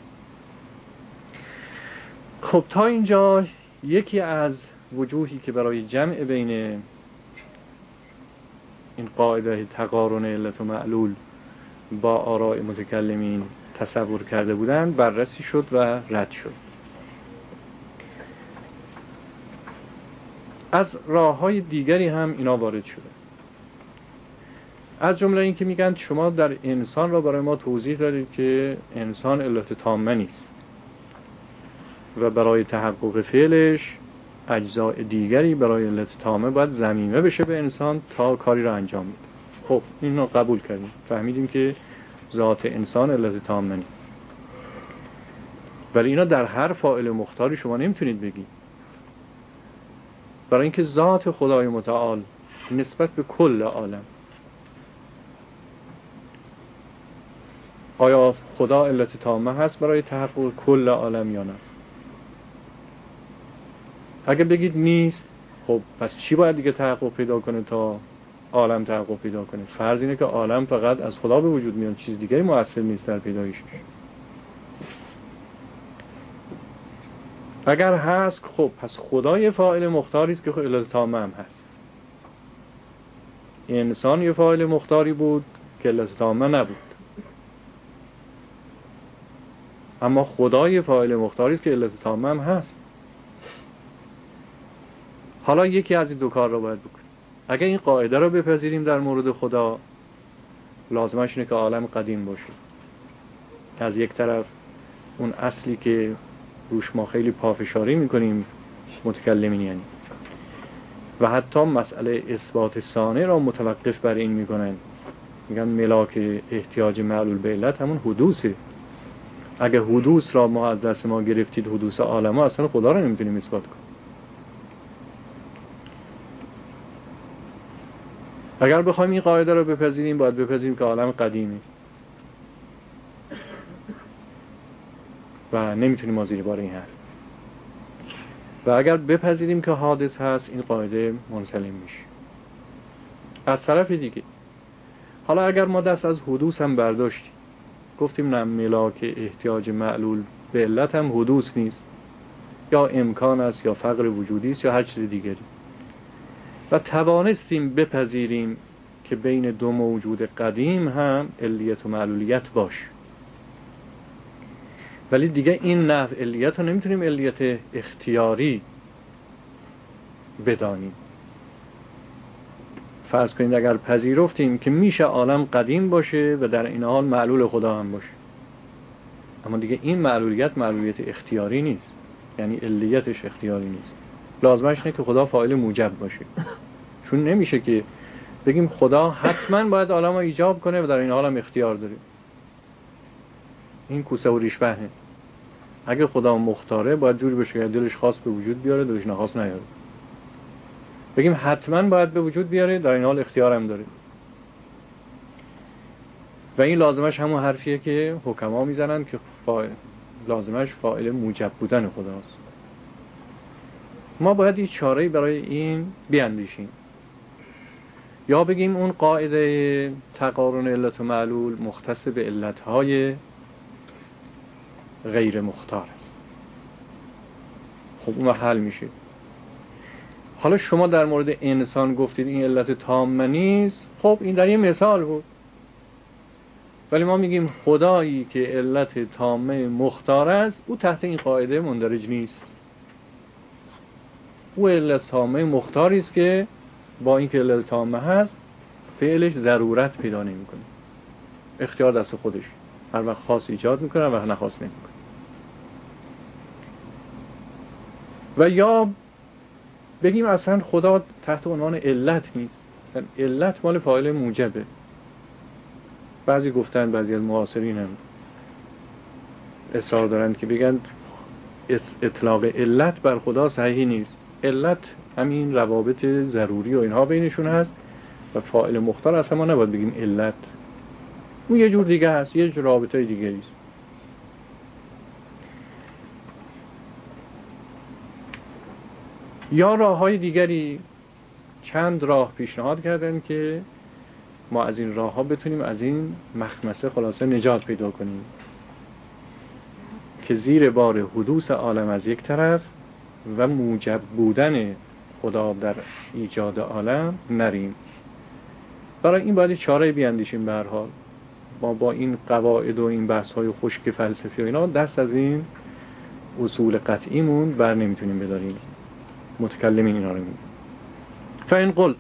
Speaker 1: خب تا اینجا یکی از وجوهی که برای جمع بین این قاعده تقارن علت و معلول با آراء متکلمین تصور کرده بودند بررسی شد و رد شد. از راه‌های دیگری هم اینا وارد شده. از جمله این که میگن شما در انسان را برای ما توضیح دادید که انسان علت تامه نیست و برای تحقق فعلش اجزاء دیگری برای علت تامه باید ضمیمه بشه به انسان تا کاری را انجام بده. خب اینو قبول کردیم، فهمیدیم که ذات انسان علت تامه نیست. ولی اینا در هر فاعل مختاری شما نمیتونید بگید، برای اینکه ذات خدای متعال نسبت به کل عالم. آیا خدا علت تامه هست برای تحقق کل عالم یا نه؟ اگه بگید نیست، خب پس چی باید دیگه تحقق پیدا کنه تا عالم تحقق پیدا کنه؟ فرض اینه که عالم فقط از خدا به وجود میاد، چیز دیگری مؤثر نیست در پیدایشش. اگر هست، خب پس خدا یه فاعل مختاری است که علت تامه هم هست. انسان یه فاعل مختاری بود که علت تامه نبود، اما خدا یه فاعل مختاری است که علت تامه هم هست. حالا یکی از این دو کار رو باید بکنیم. اگر این قاعده رو بپذیریم در مورد خدا، لازمش اینه که عالم قدیم باشه. از یک طرف اون اصلی که روش ما خیلی پافشاری میکنیم متکلمین، یعنی و حتی مسئله اثبات ثانه را متوقف بر این میکنن، میگن ملاک احتیاج معلول به علت همون حدوثه. اگه حدوث را ما از دست ما گرفتید، حدوث عالم ها، اصلا خدا را نمیتونیم اثبات کنیم. اگر بخوایم این قاعده رو بپذیریم، باید بپذیریم که عالم قدیمه و نمیتونیم ما زیر بار این حرف. و اگر بپذیریم که حادث هست، این قاعده منسلم میشه. از طرف دیگه، حالا اگر ما دست از حدوث هم برداشتیم، گفتیم نه، ملاک احتیاج معلول به علت هم حدوث نیست، یا امکان است، یا فقر وجودی است، یا هر چیز دیگری، و توانستیم بپذیریم که بین دو موجود قدیم هم علیت و معلولیت باشه، ولی دیگه این نحو علیت رو نمیتونیم علیت اختیاری بدانیم. فرض کنید اگر پذیرفتیم که میشه عالم قدیم باشه و در این حال معلول خدا هم باشه، اما دیگه این معلولیت اختیاری نیست، یعنی علیتش اختیاری نیست. لازمش اینه که خدا فاعل موجب باشه، چون نمیشه که بگیم خدا حتما باید عالم رو ایجاب کنه و در این حال هم اختیار داره. این کوسه و ریش بهنه. اگه خدا مختاره باید جوری بشه که دلش خواست به وجود بیاره، دلش نخواست نیاره. بگیم حتما باید به وجود بیاره، در این حال اختیار هم داره. و این لازمش همون حرفیه که حکما میزنن که لازمش فاعل موجب بودن خداست. ما باید یه چاره‌ای برای این بیاندیشیم. یا بگیم اون قاعده تقارن علت و معلول مختص به علتهای غیر مختار است. خب اون حل میشه. حالا شما در مورد انسان گفتید این علت تامه نیست، خب این در یه مثال بود. ولی ما میگیم خدایی که علت تامه مختار است، او تحت این قاعده مندرج نیست. او علت تامه مختاری است که با این که علت تامه هست فعلش ضرورت پیدا نمیکنه. اختیار دست خودش، هر وقت خاص ایجاد میکنه، هر وقت نخواست نمیکنه. و یا بگیم اصلا خدا تحت عنوان علت نیست، اصلا علت مال فاعل موجبه. بعضی گفتن، بعضی از معاصرین هم اصرار دارند که بگن اطلاق علت بر خدا صحیح نیست. علت همین روابط ضروری و اینها بینشون هست و فاعل مختار اصلا ما نباید بگیم علت. اون یه جور دیگه هست، یه جور رابطه دیگه است. یا راه‌های دیگری، چند راه پیشنهاد کردن که ما از این راه‌ها بتونیم از این مخمسه خلاصه نجات پیدا کنیم که زیر بار حدوث عالم از یک طرف و موجب بودن خدا در ایجاد عالم نریم. برای این باید چاره بیاندیشیم. به هر حال ما با این قواعد و این بحث‌های خشک فلسفی و اینا دست از این اصول قطعیمون بر نمیتونیم بداریم. متکلمین اینا رو میگن. فإن قلت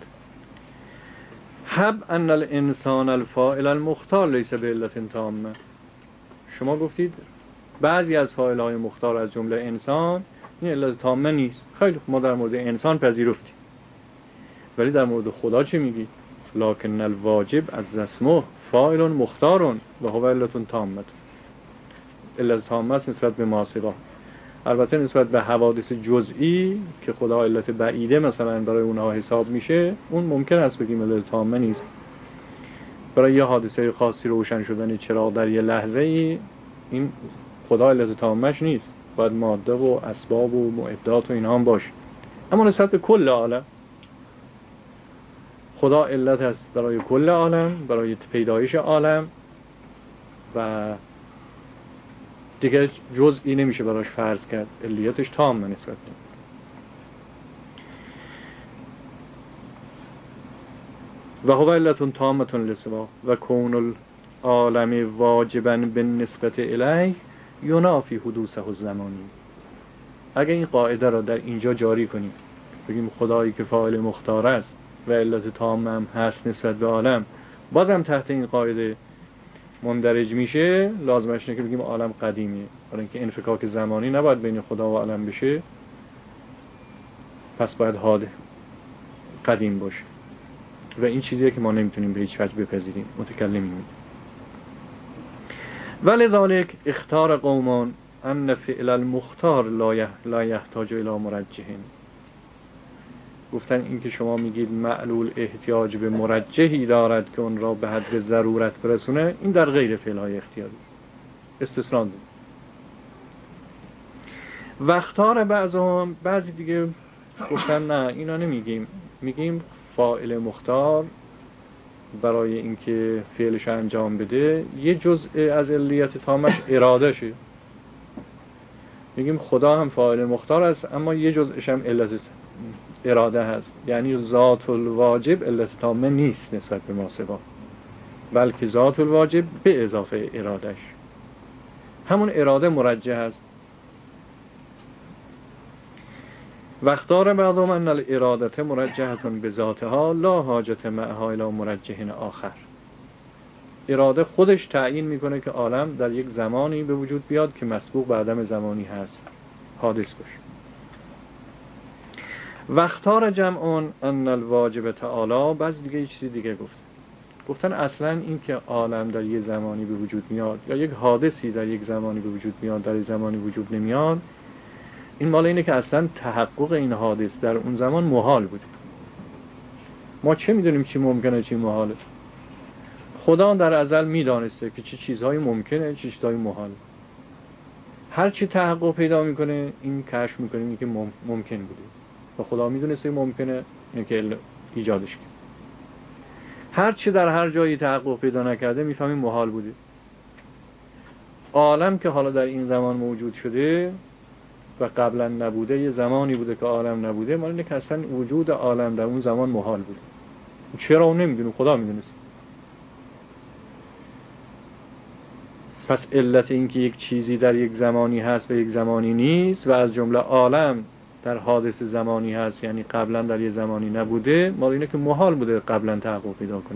Speaker 1: حب ان الانسان الفاعل المختار لیس بعلت تامه، شما گفتید بعضی از فاعل‌های مختار از جمله انسان این علت تامه نیست. خیلی ما در مورد انسان پذیرفتیم، ولی در مورد خدا چی میگی؟ لکن الواجب از اسمه فاعل مختار و هو علت تامه. علت تامه است نسبت به ما سوا. البته نسبت به حوادث جزئی که خدا علت بعیده مثلا برای اونها حساب میشه، اون ممکن است بگیم علت تامه نیست. برای یه حادثه خاصی روشن شدن چراغ در یه لحظه ای، این خدا علت تامش نیست، باید ماده و اسباب و معدات و اینها هم باشه. اما نسبت به کل عالم خدا علت است برای کل عالم، برای پیدایش عالم و دیگه جزئی نمیشه براش فرض کرد، علیتش تامه نسبت به. و هو علت تامه لسوا و کون العالم واجبا بالنسبت الیه ینافی حدوثه الزمانی. اگه این قاعده را در اینجا جاری کنیم، بگیم خدایی که فاعل مختار است و علت تامه هم هست نسبت به عالم، بازم تحت این قاعده مندرج میشه، لازمش اینه که بگیم عالم قدیمیه. برای اینکه انفکاک زمانی نباید بین خدا و عالم بشه، پس باید حادث قدیم باشه و این چیزیه که ما نمیتونیم به هیچ وجه بپذیریم. متکلمین ولذلك اختار قومان ان فعل المختار لا يحتاج الى مرجح. گفتن این که شما میگید معلول احتیاج به مرجحی دارد که اون را به حد ضرورت برسونه، این در غیر فعل‌های اختیاری است. استثناء داریم. و اختار بعضی دیگه گفتن نه اینا نمیگیم، میگیم فاعل مختار برای اینکه فعلش انجام بده یه جزء از علیت تامش اراده شه. میگیم خدا هم فاعل مختار است اما یه جزءش هم علت اراده هست، یعنی ذات الواجب علت تامه نیست نسبت به ما سوا، بلکه ذات الواجب به اضافه ارادش. همون اراده مرجح است. وقتار بعضهم ان الاراده مرجحه بذاتها لا حاجت معها الی مرجح آخر. اراده خودش تعیین میکنه که عالم در یک زمانی به وجود بیاد که مسبوق به عدم زمانی هست، حادث باشه. وقتار جمعون ان الواجب تعالی، بعض دیگه یه چیزی دیگه گفتن اصلا این که عالم در یک زمانی به وجود میاد یا یک حادثی در یک زمانی به وجود میاد در یک زمانی وجود نمیاد، این مال اینه که اصلا تحقق این حادث در اون زمان محال بوده. ما چه میدونیم چی ممکنه چی محاله؟ خدا در ازل میدانسته که چه چیزهایی ممکنه چه چیزهایی محاله. هر چی تحقق پیدا میکنه این کشف میکنیم که ممکن بوده و خدا میدونسته ممکنه، اینه که ایجادش کرد. هر چی در هر جایی تحقق پیدا نکرده میفهمیم محال بوده. عالم که حالا در این زمان موجود شده و قبلا نبوده، یه زمانی بوده که عالم نبوده، ما اینه که اصلا وجود عالم در اون زمان محال بوده. چرا اون نمیدونیم، خدا میدونست. پس علت این که یک چیزی در یک زمانی هست و یک زمانی نیست و از جمله عالم در حادث زمانی هست، یعنی قبلا در یک زمانی نبوده، ما اینه که محال بوده قبلا تحقق پیدا کنه.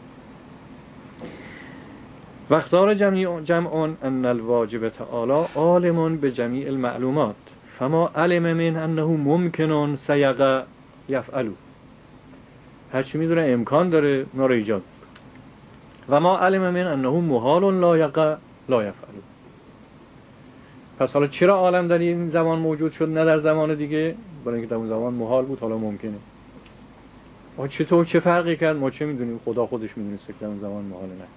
Speaker 1: وقتار جمعون ان الواجب تعالی عالم بجمیع المعلومات فما علم من انه ممکن سیقع یفعلو. هرچی میدونه امکان داره اونا رو ایجاد. و ما علم من انه محال لا یقع لا یفعلو. پس حالا چرا عالم در این زمان موجود شد نه در زمان دیگه؟ برای اینکه در اون زمان محال بود حالا ممکنه. چطور چه فرقی کرد؟ ما چه میدونیم؟ خدا خودش میدونسته که در اون زمان محال نه.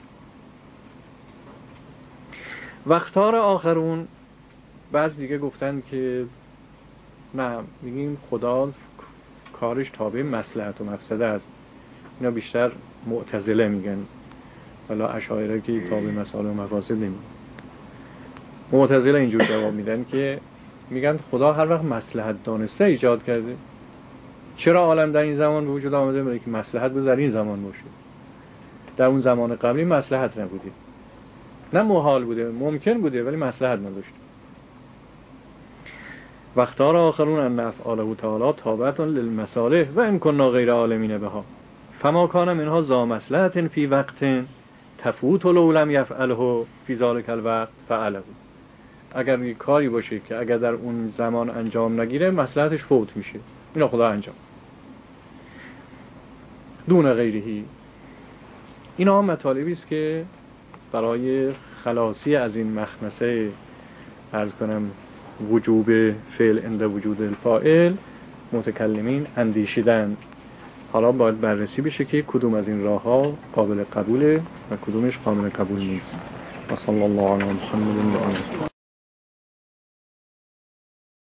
Speaker 1: وقتار آخرون بعض دیگه گفتن که نه، میگیم خدا کارش تابع مصلحت و مفسده است. اینا بیشتر معتزله میگن، ولی اشاعره که تابع مصالح و مفاسد نمیگن. معتزله اینجور جواب میدن که میگن خدا هر وقت مصلحت دانسته ایجاد کرده. چرا عالم در این زمان به وجود آمده؟ برای که مصلحت بود در این زمان باشه. در اون زمان قبلی مصلحت نبوده، نه محال بوده، ممکن بوده ولی مصلحت نداشت. وقتار آخرون ان افعاله تعالی تابعة للمصالح و ان كنا غیر عالمین بها فما کان منها ذا مصلحة فی وقت تفوت لو لم یفعله فی ذلک الوقت فعله. اگر یک کاری باشه که اگر در اون زمان انجام نگیره مصلحتش فوت میشه، اینا خدا انجام دون غیرهی. اینا مطالبی است که برای خلاصی از این مخمسه عرض کنم وجوب فعل عند وجود الفاعل متکلمین اندیشیدن. حالا باید بررسی بشه که کدوم از این راه‌ها قابل قبوله و کدومش قابل قبول نیست. و صلی الله علی محمد و آله.